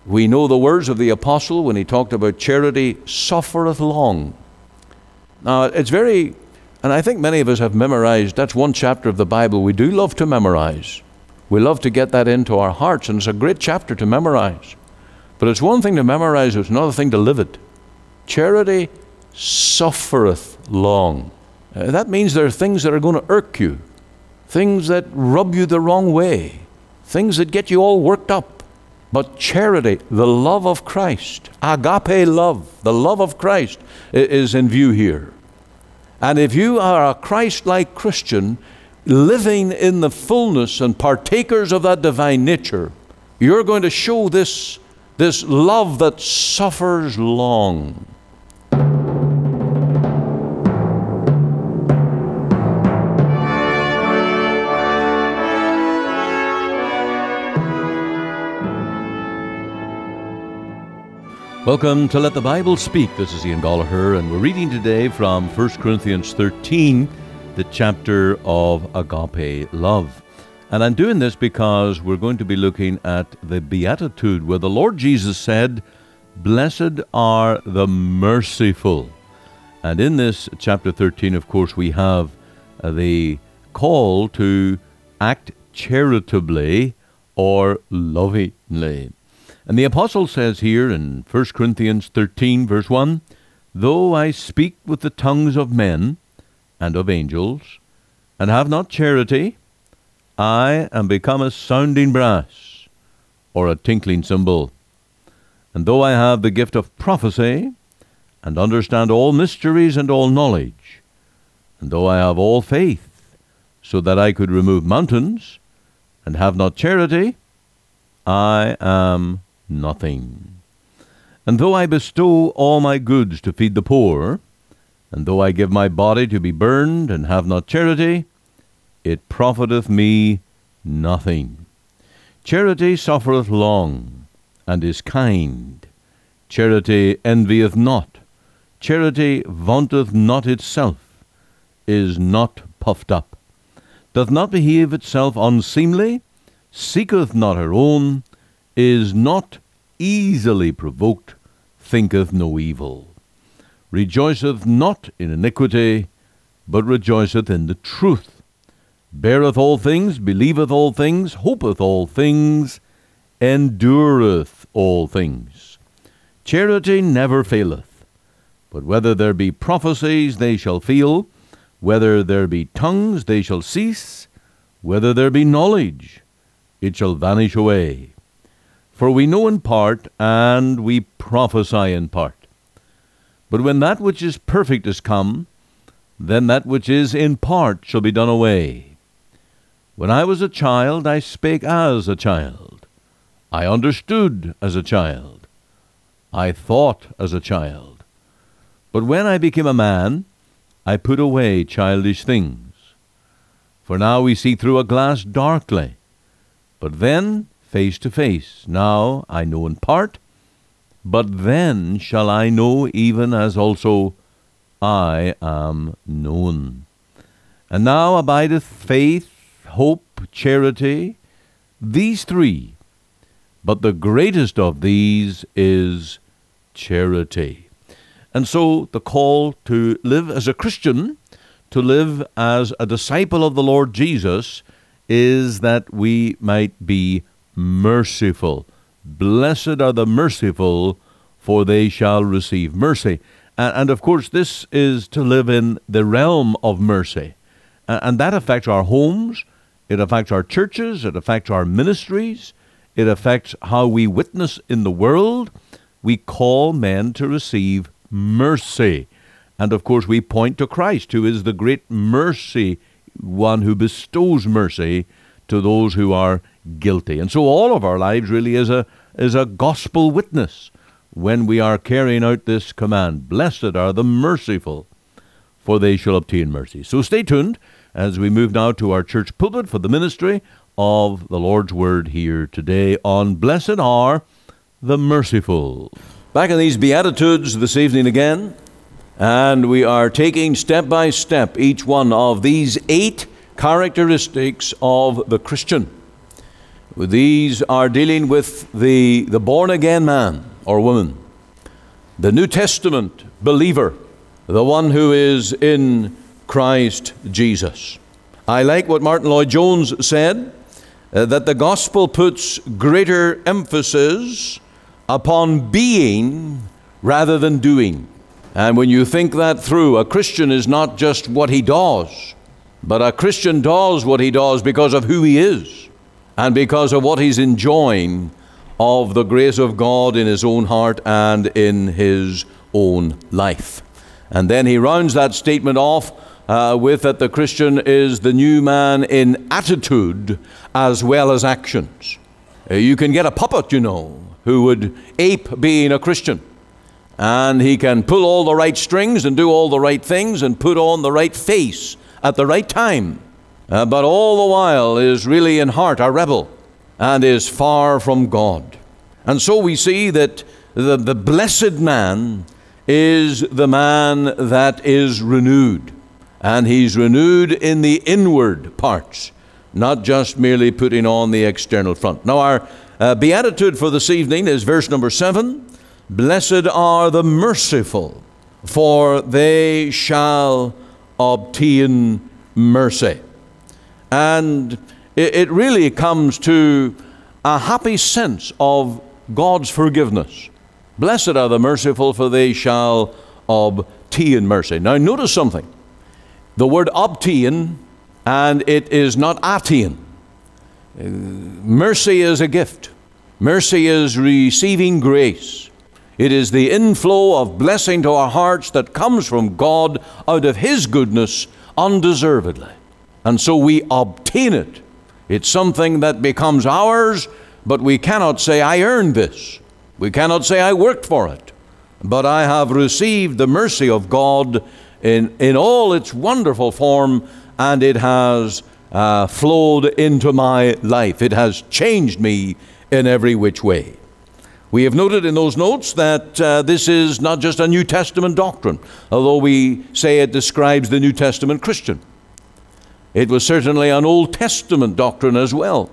We know the words of the apostle when he talked about charity suffereth long. Now, it's very, and I think many of us have memorized, that's one chapter of the Bible we do love to memorize. We love to get that into our hearts, and it's a great chapter to memorize. But it's one thing to memorize, it's another thing to live it. Charity suffereth long. That means there are things that are going to irk you, things that rub you the wrong way, things that get you all worked up. But charity, the love of Christ, agape love, the love of Christ is in view here. And if you are a Christ-like Christian, living in the fullness and partakers of that divine nature, you're going to show this love that suffers long. Welcome to Let the Bible Speak. This is Ian Gallagher, and we're reading today from 1 Corinthians 13, the chapter of agape love. And I'm doing this because we're going to be looking at the Beatitude, where the Lord Jesus said, "Blessed are the merciful." And in this chapter 13, of course, we have the call to act charitably or lovingly. And the apostle says here in 1 Corinthians 13, verse 1, "Though I speak with the tongues of men and of angels, and have not charity, I am become a sounding brass, or a tinkling cymbal. And though I have the gift of prophecy, and understand all mysteries and all knowledge, and though I have all faith, so that I could remove mountains, and have not charity, I am nothing. And though I bestow all my goods to feed the poor, and though I give my body to be burned, and have not charity, it profiteth me nothing. Charity suffereth long, and is kind. Charity envieth not. Charity vaunteth not itself, is not puffed up, doth not behave itself unseemly, seeketh not her own, is not easily provoked, thinketh no evil, rejoiceth not in iniquity, but rejoiceth in the truth, beareth all things, believeth all things, hopeth all things, endureth all things. Charity never faileth, but whether there be prophecies, they shall fail, whether there be tongues, they shall cease, whether there be knowledge, it shall vanish away. For we know in part, and we prophesy in part. But when that which is perfect is come, then that which is in part shall be done away. When I was a child, I spake as a child. I understood as a child. I thought as a child. But when I became a man, I put away childish things. For now we see through a glass darkly, but then face to face. Now I know in part, but then shall I know even as also I am known. And now abideth faith, hope, charity, these three, but the greatest of these is charity. And so the call to live as a Christian, to live as a disciple of the Lord Jesus, is that we might be merciful. Blessed are the merciful, for they shall receive mercy. And of course, this is to live in the realm of mercy. And that affects our homes, it affects our churches, it affects our ministries, it affects how we witness in the world. We call men to receive mercy. And of course, we point to Christ, who is the great mercy one who bestows mercy to those who are guilty. And so all of our lives really is a gospel witness when we are carrying out this command. Blessed are the merciful, for they shall obtain mercy. So stay tuned as we move now to our church pulpit for the ministry of the Lord's Word here today on Blessed are the Merciful. Back in these Beatitudes this evening again, and we are taking step by step each one of these 8 characteristics of the Christian. These are dealing with the born-again man or woman, the New Testament believer, the one who is in Christ Jesus. I like what Martin Lloyd-Jones said, that the gospel puts greater emphasis upon being rather than doing. And when you think that through, a Christian is not just what he does, but a Christian does what he does because of who he is and because of what he's enjoying of the grace of God in his own heart and in his own life. And then he rounds that statement off with that the Christian is the new man in attitude as well as actions. You can get a puppet, who would ape being a Christian. And he can pull all the right strings and do all the right things and put on the right face at the right time. But all the while is really in heart a rebel and is far from God. And so we see that the blessed man is the man that is renewed. And he's renewed in the inward parts, not just merely putting on the external front. Now our beatitude for this evening is verse number 7. Blessed are the merciful, for they shall obtain mercy. And it really comes to a happy sense of God's forgiveness. Blessed are the merciful, for they shall obtain mercy. Now notice something. The word obtain, and it is not attain. Mercy is a gift. Mercy is receiving grace. It is the inflow of blessing to our hearts that comes from God out of His goodness undeservedly. And so we obtain it. It's something that becomes ours, but we cannot say, I earned this. We cannot say, I worked for it. But I have received the mercy of God in all its wonderful form, and it has flowed into my life. It has changed me in every which way. We have noted in those notes that this is not just a New Testament doctrine, although we say it describes the New Testament Christian. It was certainly an Old Testament doctrine as well.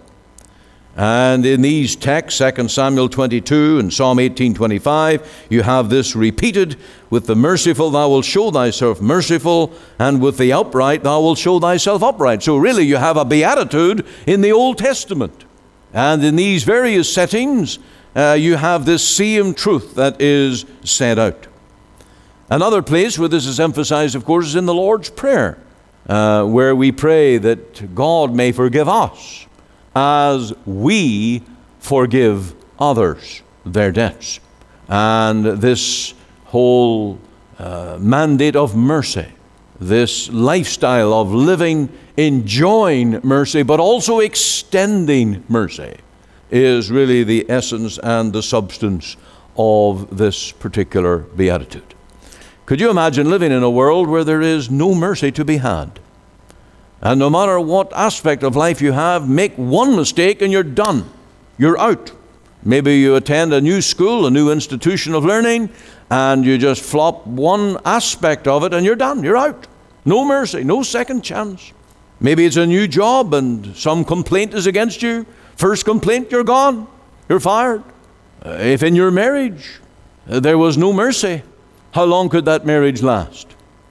And in these texts, 2 Samuel 22 and Psalm 18:25, you have this repeated: with the merciful thou wilt show thyself merciful, and with the upright thou wilt show thyself upright. So really you have a beatitude in the Old Testament. And in these various settings, you have this same truth that is set out. Another place where this is emphasized, of course, is in the Lord's Prayer, where we pray that God may forgive us as we forgive others their debts. And this whole mandate of mercy, this lifestyle of living, enjoying mercy, but also extending mercy, is really the essence and the substance of this particular beatitude. Could you imagine living in a world where there is no mercy to be had? And no matter what aspect of life you have, make one mistake and you're done. You're out. Maybe you attend a new school, a new institution of learning, and you just flop one aspect of it and you're done. You're out. No mercy, no second chance. Maybe it's a new job and some complaint is against you. First complaint, you're gone. You're fired. If in your marriage there was no mercy, how long could that marriage last?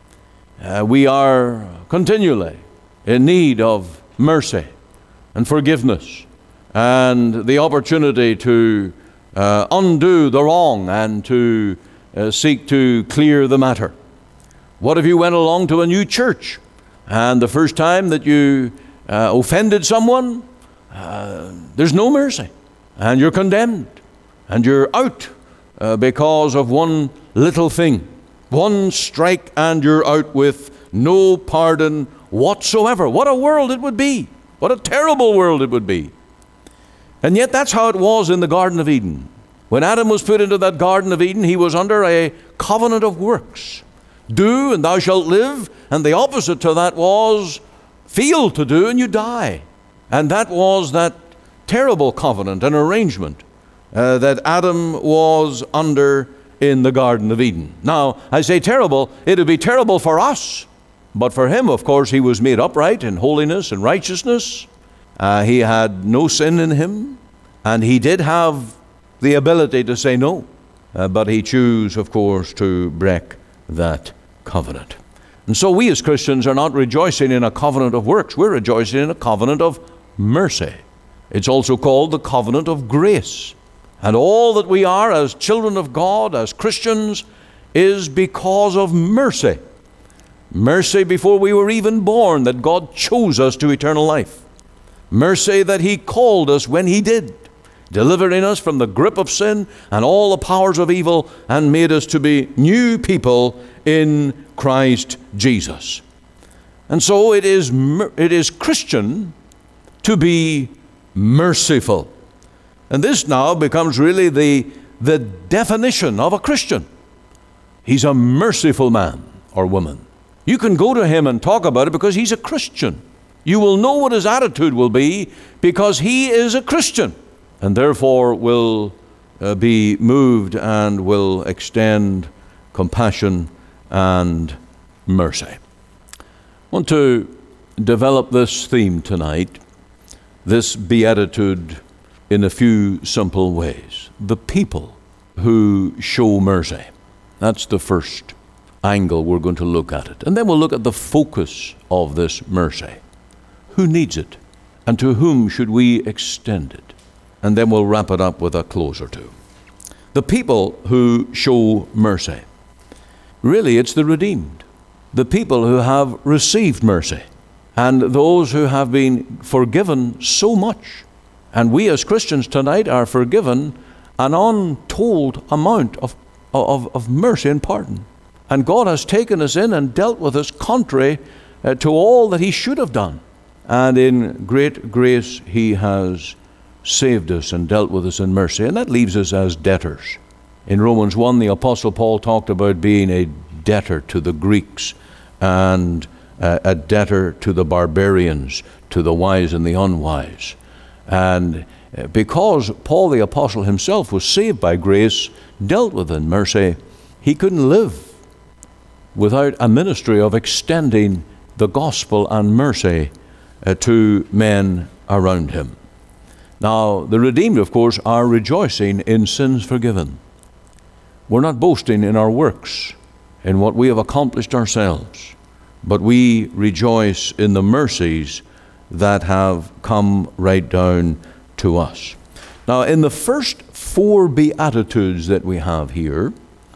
We are continually in need of mercy and forgiveness and the opportunity to undo the wrong and to seek to clear the matter. What if you went along to a new church and the first time that you offended someone, there's no mercy and you're condemned and you're out because of one little thing. One strike and you're out with no pardon whatsoever. What a world it would be. What a terrible world it would be. And yet that's how it was in the Garden of Eden. When Adam was put into that Garden of Eden, he was under a covenant of works. Do and thou shalt live, and the opposite to that was fail to do and you die. And that was that terrible covenant and arrangement that Adam was under in the Garden of Eden. Now, I say terrible, it would be terrible for us. But for him, of course, he was made upright in holiness and righteousness. He had no sin in him, and he did have the ability to say no. But he chose, of course, to break that covenant. And so we as Christians are not rejoicing in a covenant of works. We're rejoicing in a covenant of mercy. It's also called the covenant of grace. And all that we are as children of God, as Christians, is because of mercy. Mercy before we were even born, that God chose us to eternal life. Mercy that He called us when He did, delivering us from the grip of sin and all the powers of evil, and made us to be new people in Christ Jesus. And so it is Christian to be merciful. And this now becomes really the definition of a Christian. He's a merciful man or woman. You can go to him and talk about it because he's a Christian. You will know what his attitude will be because he is a Christian, and therefore will be moved and will extend compassion and mercy. I want to develop this theme tonight, this beatitude, in a few simple ways. The people who show mercy. That's the first angle we're going to look at it. And then we'll look at the focus of this mercy. Who needs it? And to whom should we extend it? And then we'll wrap it up with a close or two. The people who show mercy. Really, it's the redeemed. The people who have received mercy. And those who have been forgiven so much. And we as Christians tonight are forgiven an untold amount of mercy and pardon. And God has taken us in and dealt with us contrary to all that He should have done. And in great grace He has saved us and dealt with us in mercy. And that leaves us as debtors. In Romans 1, the Apostle Paul talked about being a debtor to the Greeks and a debtor to the barbarians, to the wise and the unwise. And because Paul the Apostle himself was saved by grace, dealt with in mercy, he couldn't live without a ministry of extending the gospel and mercy to men around him. Now, the redeemed, of course, are rejoicing in sins forgiven. We're not boasting in our works, in what we have accomplished ourselves, but we rejoice in the mercies that have come right down to us. Now, in the first 4 Beatitudes that we have here,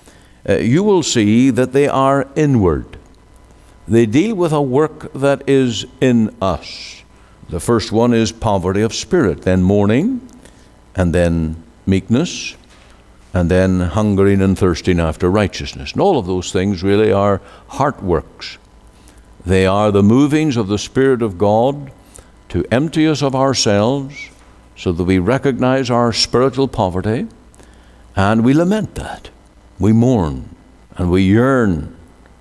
you will see that they are inward. They deal with a work that is in us. The first one is poverty of spirit, then mourning, and then meekness, and then hungering and thirsting after righteousness. And all of those things really are heart works. They are the movings of the Spirit of God to empty us of ourselves so that we recognize our spiritual poverty, and we lament that. We mourn and we yearn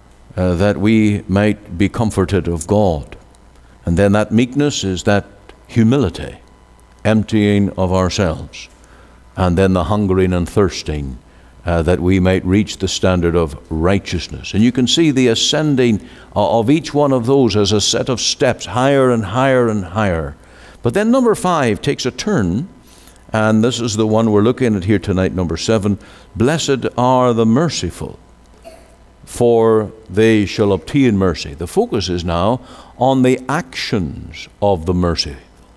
that we might be comforted of God. And then that meekness is that humility, emptying of ourselves. And then the hungering and thirsting that we might reach the standard of righteousness. And you can see the ascending of each one of those as a set of steps, higher and higher and higher. But then number 5 takes a turn, and this is the one we're looking at here tonight, number 7. Blessed are the merciful, for they shall obtain mercy. The focus is now on the actions of the mercy.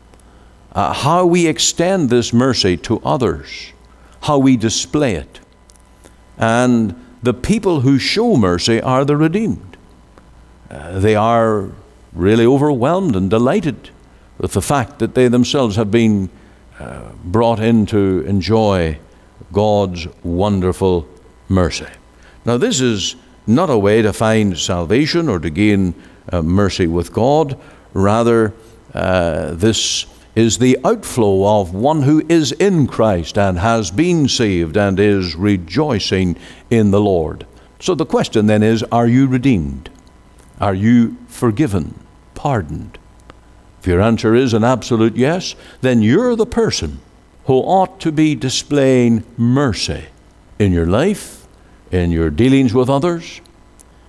How we extend this mercy to others, how we display it. And the people who show mercy are the redeemed. They are really overwhelmed and delighted with the fact that they themselves have been brought in to enjoy God's wonderful mercy. Now, this is not a way to find salvation or to gain mercy with God. Rather, this is the outflow of one who is in Christ and has been saved and is rejoicing in the Lord. So the question then is, are you redeemed? Are you forgiven, pardoned? If your answer is an absolute yes, then you're the person who ought to be displaying mercy in your life, in your dealings with others,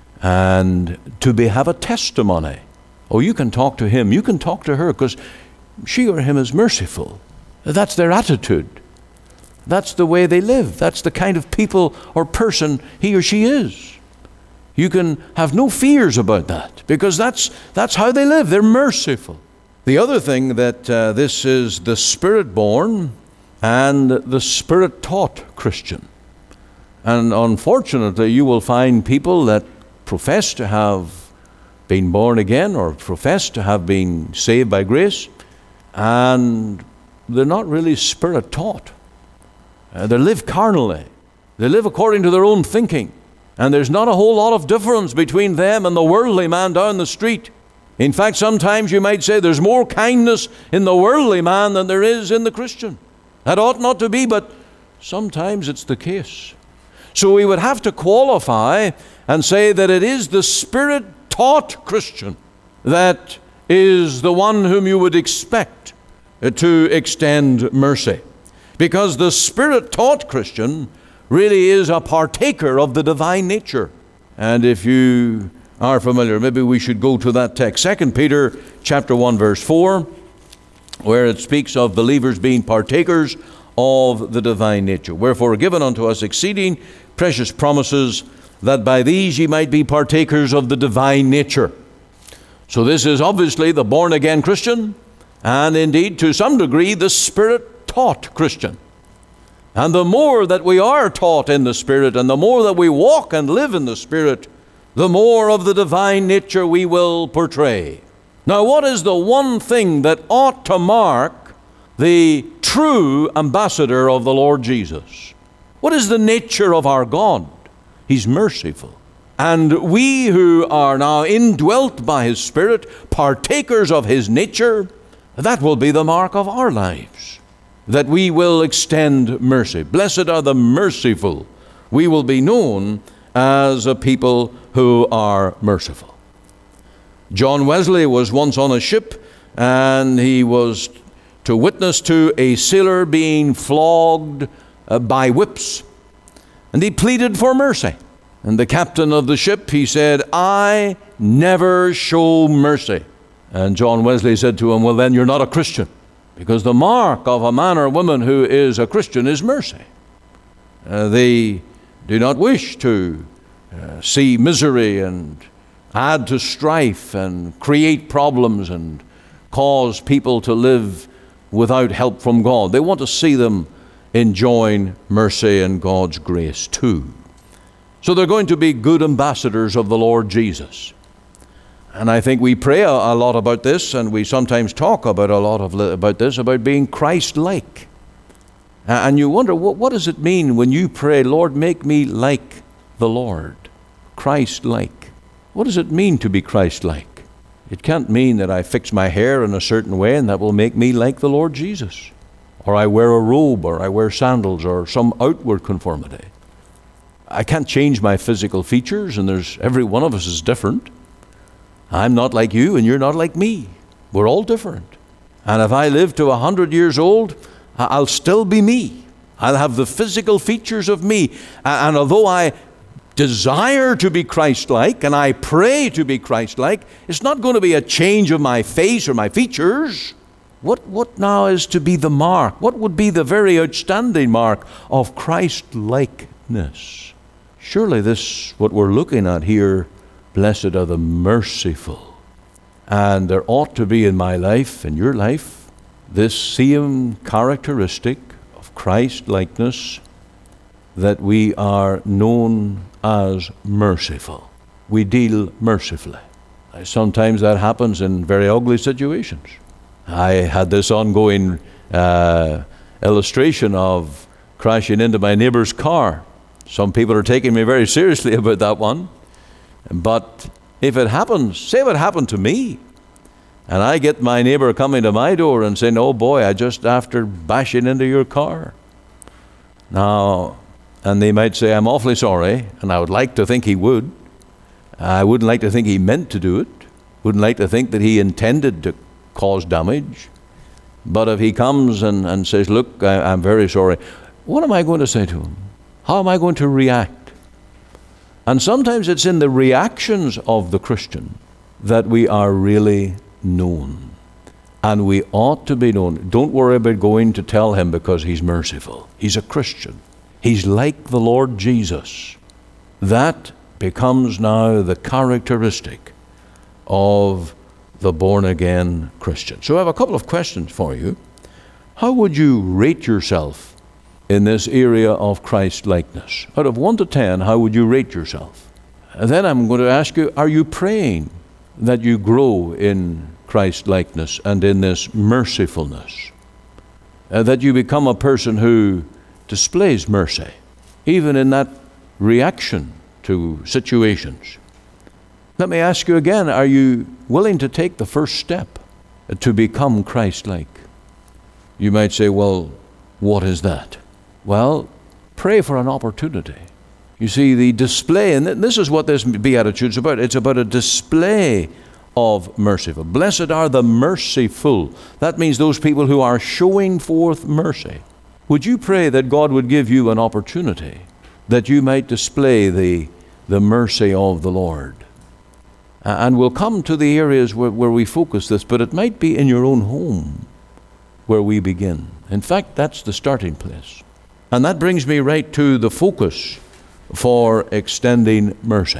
and to have a testimony. Oh, you can talk to him, you can talk to her, because she or him is merciful. That's their attitude. That's the way they live. That's the kind of people or person he or she is. You can have no fears about that, because that's how they live. They're merciful. The other thing that this is the Spirit-born and the Spirit-taught Christian. And unfortunately, you will find people that profess to have been born again or profess to have been saved by grace, and they're not really Spirit-taught. They live carnally. They live according to their own thinking. And there's not a whole lot of difference between them and the worldly man down the street. In fact, sometimes you might say there's more kindness in the worldly man than there is in the Christian. That ought not to be, but sometimes it's the case. So we would have to qualify and say that it is the Spirit-taught Christian that is the one whom you would expect to extend mercy. Because the Spirit-taught Christian really is a partaker of the divine nature. And if you are familiar, maybe we should go to that text. 2 Peter chapter 1, verse 4, where it speaks of believers being partakers of the divine nature. Wherefore given unto us exceeding precious promises, that by these ye might be partakers of the divine nature. So this is obviously the born-again Christian, and indeed to some degree the Spirit-taught Christian. And the more that we are taught in the Spirit, and the more that we walk and live in the Spirit, the more of the divine nature we will portray. Now, what is the one thing that ought to mark the true ambassador of the Lord Jesus? What is the nature of our God? He's merciful. And we who are now indwelt by His Spirit, partakers of His nature, that will be the mark of our lives, that we will extend mercy. Blessed are the merciful. We will be known as a people who are merciful. John Wesley was once on a ship, and he was to witness to a sailor being flogged by whips. And he pleaded for mercy. And the captain of the ship, he said, "I never show mercy." And John Wesley said to him, "Well, then you're not a Christian, because the mark of a man or woman who is a Christian is mercy." They do not wish to see misery and add to strife and create problems and cause people to live without help from God. They want to see them enjoying mercy and God's grace too. So they're going to be good ambassadors of the Lord Jesus. And I think we pray a lot about this, and we sometimes talk about about this, about being Christ-like. And you wonder, what does it mean when you pray, "Lord, make me like the Lord," Christ-like? What does it mean to be Christ-like? It can't mean that I fix my hair in a certain way and that will make me like the Lord Jesus, or I wear a robe, or I wear sandals, or some outward conformity. I can't change my physical features, and every one of us is different. I'm not like you, and you're not like me. We're all different. And if I live to 100 years old, I'll still be me. I'll have the physical features of me. And although I desire to be Christ-like, and I pray to be Christ-like, it's not going to be a change of my face or my features. What now is to be the mark? What would be the very outstanding mark of Christ-likeness? Surely this, what we're looking at here, blessed are the merciful. And there ought to be in my life, in your life, this same characteristic of Christ-likeness, that we are known as merciful. We deal mercifully. Sometimes that happens in very ugly situations. I had this ongoing illustration of crashing into my neighbor's car. Some people are taking me very seriously about that one. But if it happens, say if it happened to me, and I get my neighbor coming to my door and saying, "Oh boy, I just after bashing into your car." Now, and they might say, "I'm awfully sorry," and I would like to think he would. I wouldn't like to think he meant to do it. Wouldn't like to think that he intended to cause damage. But if he comes and says, "Look, I'm very sorry," what am I going to say to him? How am I going to react? And sometimes it's in the reactions of the Christian that we are really known. And we ought to be known. Don't worry about going to tell him because he's merciful. He's a Christian. He's like the Lord Jesus. That becomes now the characteristic of the born-again Christian. So I have a couple of questions for you. How would you rate yourself in this area of Christ-likeness? Out of 1 to 10, how would you rate yourself? And then I'm going to ask you, are you praying that you grow in Christ-likeness and in this mercifulness? That you become a person who displays mercy, even in that reaction to situations. Let me ask you again, are you willing to take the first step to become Christ-like? You might say, well, what is that? Well, pray for an opportunity. You see, the display, and this is what this Beatitude's about. It's about a display of merciful. Blessed are the merciful. That means those people who are showing forth mercy. Would you pray that God would give you an opportunity that you might display the mercy of the Lord? And we'll come to the areas where we focus this, but it might be in your own home where we begin. In fact, that's the starting place. And that brings me right to the focus for extending mercy.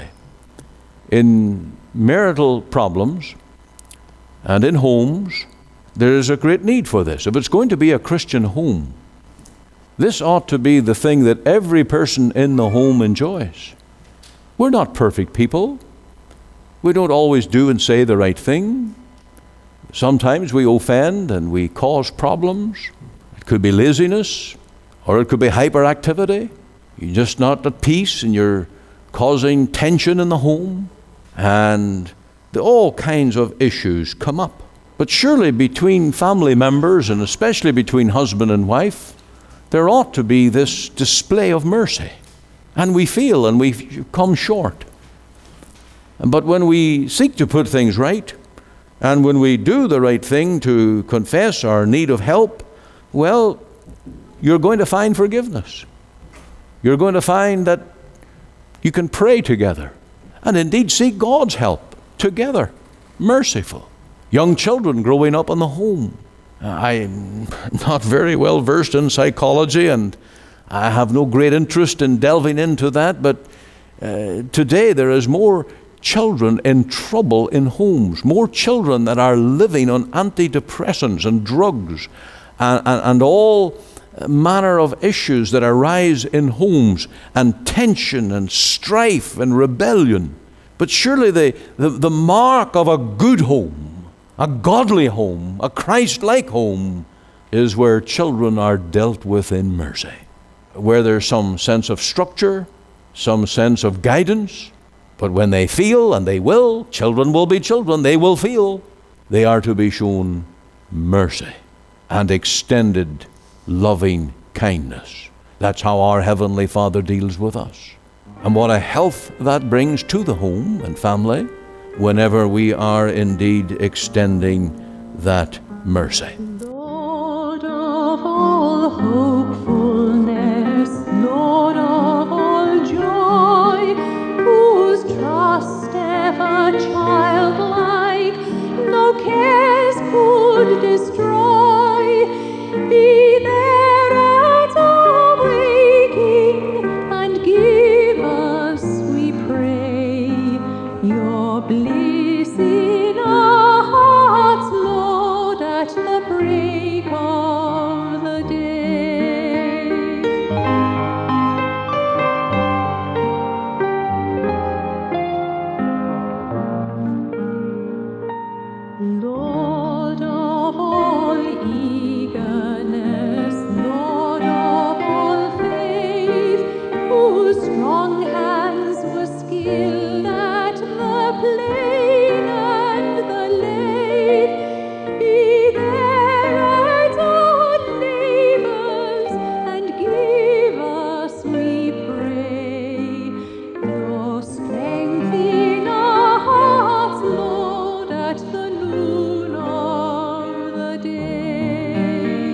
In marital problems and in homes, there is a great need for this. If it's going to be a Christian home, this ought to be the thing that every person in the home enjoys. We're not perfect people. We don't always do and say the right thing. Sometimes we offend and we cause problems. It could be laziness, or it could be hyperactivity. You're just not at peace and you're causing tension in the home. And all kinds of issues come up. But surely between family members, and especially between husband and wife, there ought to be this display of mercy. And we feel and we come short. But when we seek to put things right, and when we do the right thing to confess our need of help, well, you're going to find forgiveness. You're going to find that you can pray together and indeed seek God's help together, merciful. Young children growing up in the home. I'm not very well versed in psychology, and I have no great interest in delving into that, but today there is more children in trouble in homes, more children that are living on antidepressants and drugs and all manner of issues that arise in homes, and tension and strife and rebellion. But surely the mark of a good home, a godly home, a Christ-like home, is where children are dealt with in mercy, where there's some sense of structure, some sense of guidance. But when they feel, and they will, children will be children, they will feel, they are to be shown mercy and extended loving kindness. That's how our Heavenly Father deals with us. And what a health that brings to the home and family whenever we are indeed extending that mercy. Lord of all hopefulness, Lord of all joy, whose trust ever childlike no cares could destroy, be there at our waking, and give us, we pray, your bliss in our hearts, Lord, at the break of the day. Lord of all eagerness, Lord of all faith, whose strong hands were skilled at the plane and the lathe, be there at our labors, and give us, we pray, your strength in our hearts, Lord, at the noon of the day.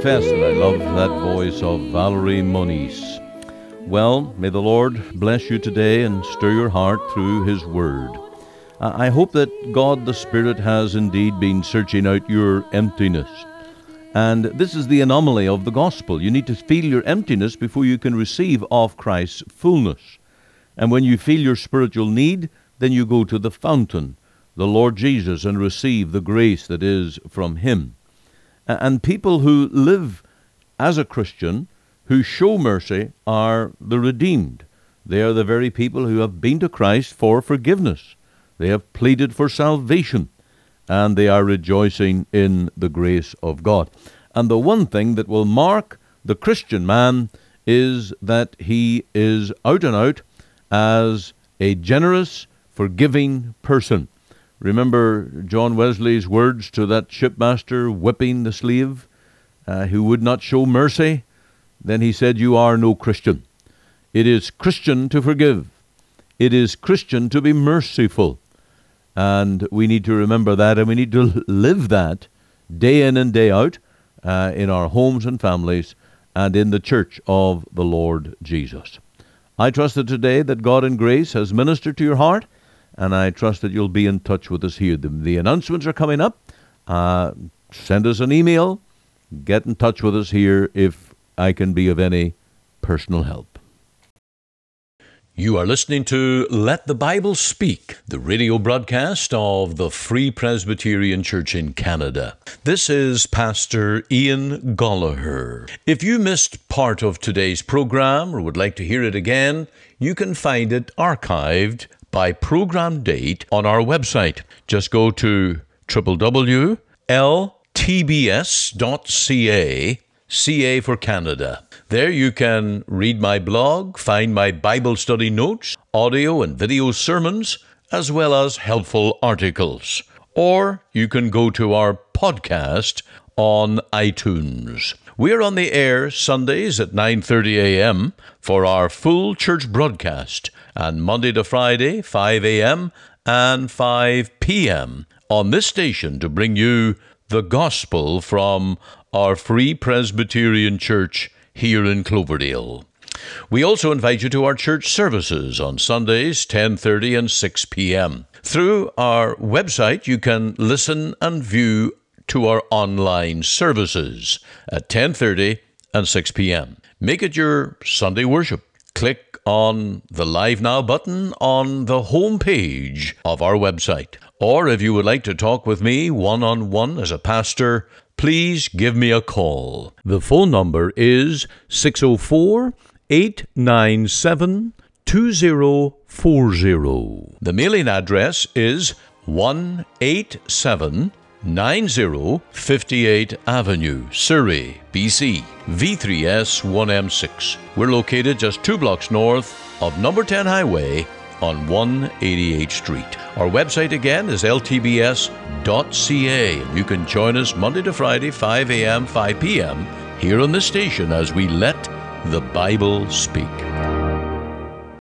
confess that I love that voice of Valerie Moniz. Well, may the Lord bless you today and stir your heart through His Word. I hope that God the Spirit has indeed been searching out your emptiness. And this is the anomaly of the gospel. You need to feel your emptiness before you can receive of Christ's fullness. And when you feel your spiritual need, then you go to the fountain, the Lord Jesus, and receive the grace that is from Him. And people who live as a Christian, who show mercy, are the redeemed. They are the very people who have been to Christ for forgiveness. They have pleaded for salvation, and they are rejoicing in the grace of God. And the one thing that will mark the Christian man is that he is out and out as a generous, forgiving person. Remember John Wesley's words to that shipmaster whipping the slave who would not show mercy? Then he said, "You are no Christian." It is Christian to forgive. It is Christian to be merciful. And we need to remember that, and we need to live that day in and day out in our homes and families and in the church of the Lord Jesus. I trust that today that God in grace has ministered to your heart, and I trust that you'll be in touch with us here. The announcements are coming up. Send us an email. Get in touch with us here if I can be of any personal help. You are listening to Let the Bible Speak, the radio broadcast of the Free Presbyterian Church in Canada. This is Pastor Ian Gollaher. If you missed part of today's program or would like to hear it again, you can find it archived by program date on our website. Just go to www.ltbs.ca, CA for Canada. There you can read my blog, find my Bible study notes, audio and video sermons, as well as helpful articles. Or you can go to our podcast on iTunes. We're on the air Sundays at 9:30 a.m. for our full church broadcast, and Monday to Friday, 5 a.m. and 5 p.m. on this station to bring you the gospel from our Free Presbyterian Church here in Cloverdale. We also invite you to our church services on Sundays, 10:30 and 6 p.m. Through our website, you can listen and view to our online services at 10:30 and 6 p.m. Make it your Sunday worship. Click on the Live Now button on the home page of our website. Or if you would like to talk with me one-on-one as a pastor, please give me a call. The phone number is 604-897-2040. The mailing address is 18790 58th Avenue, Surrey, BC, V3S1M6. We're located just 2 blocks north of number 10 Highway on 188th Street. Our website again is ltbs.ca. You can join us Monday to Friday, 5 a.m., 5 p.m. here on the station as we let the Bible speak.